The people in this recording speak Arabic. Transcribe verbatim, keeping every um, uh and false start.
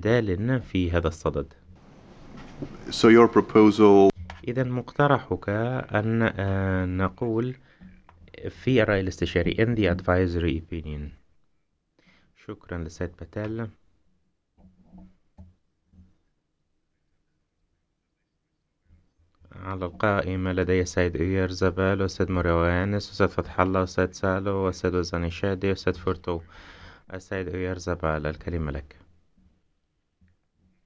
جدال في هذا الصدد. So your proposal إذا مقترحك أن آه، نقول في الرأي الاستشاري in the advisory opinion. شكرا لسيد باتيل. على القائمة لدي السيد إيير زبال والسيد مروانس والسيد فتح الله والسيد سالو والسيد وزاني شادي والسيد فورتو. السيد إيير زبال، الكلمة لك.